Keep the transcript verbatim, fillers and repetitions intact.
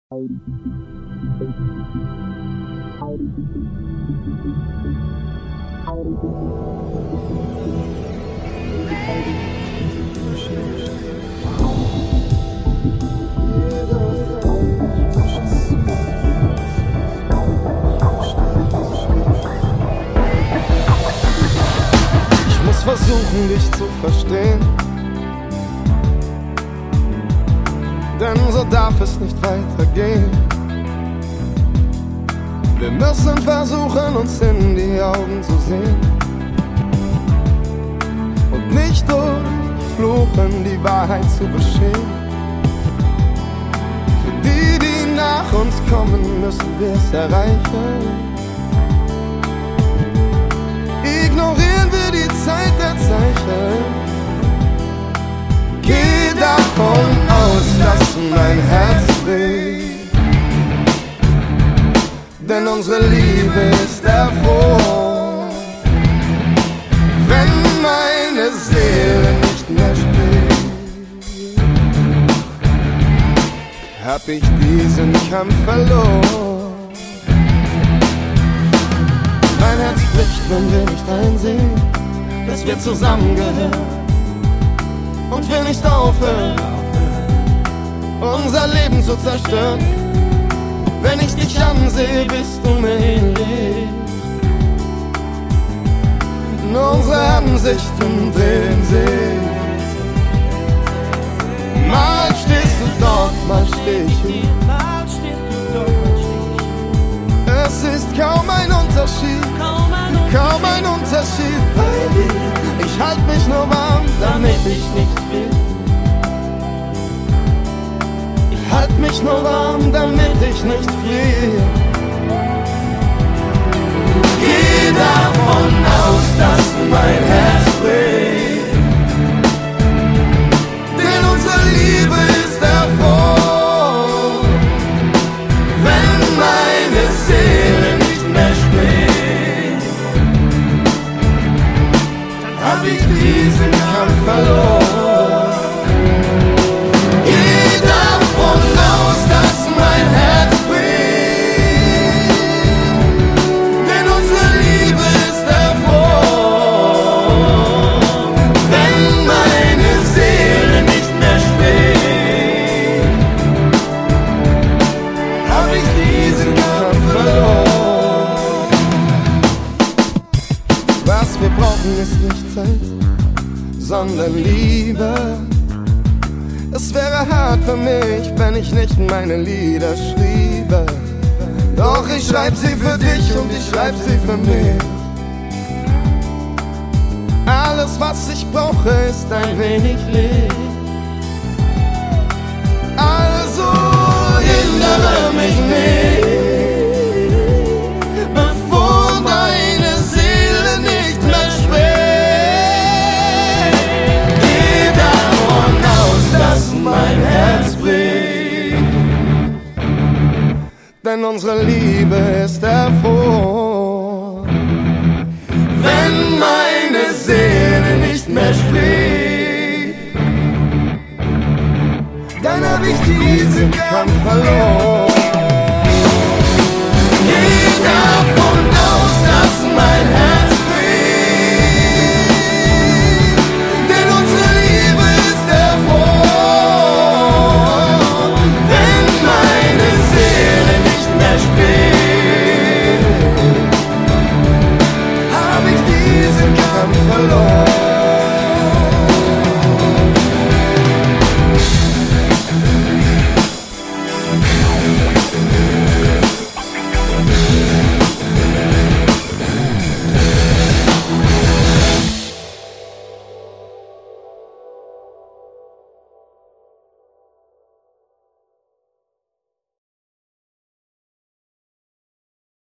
Ich muss versuchen, dich zu verstehen, denn so darf es nicht weitergehen. Wir müssen versuchen, uns in die Augen zu sehen und nicht durch Fluchen die Wahrheit zu bestehen. Für die, die nach uns kommen, müssen wir es erreichen. Ignorieren wir die Zeit der Zeichen. Geh davon aus, dass mein Herz bricht, denn unsere Liebe ist erfroren. Wenn meine Seele nicht mehr spricht, hab ich diesen Kampf verloren. Mein Herz bricht, wenn wir nicht einsehen, dass wir zusammengehören, und wir nicht aufhören, unser Leben zu zerstören. Wenn ich dich ansehe, bist du mir ähnlich. Unsere Ansichten drehen sich. Mal stehst du dort, mal steh ich hier. Es ist kaum ein Unterschied, kaum ein Unterschied bei dir. Ich halt mich nur warm, damit ich nicht friere. Ich halt mich nur warm, damit ich nicht friere. Geh davon aus, dass mein Herz bricht, denn unsere Liebe ist erfroren. Wenn meine Seele nicht mehr spricht, dann hab ich diesen Kampf verloren. Geh davon aus, dass mein Herz bricht, denn unsere Liebe ist erfroren. Wenn meine Seele nicht mehr spricht, hab ich diesen Kampf verloren. Was wir brauchen ist nicht Zeit, sondern Liebe. Es wäre hart für mich, wenn ich nicht meine Lieder schriebe. Doch ich schreib sie für dich und ich schreib sie für mich. Alles, was ich brauche, ist ein wenig Licht. Also hindere mich nicht, bevor deine Seele nicht mehr spricht. Geh davon aus, dass mein Herz bricht, denn unsere Liebe ist erfroren. Wenn meine Seele nicht mehr spricht, dann hab ich diesen Kampf verloren.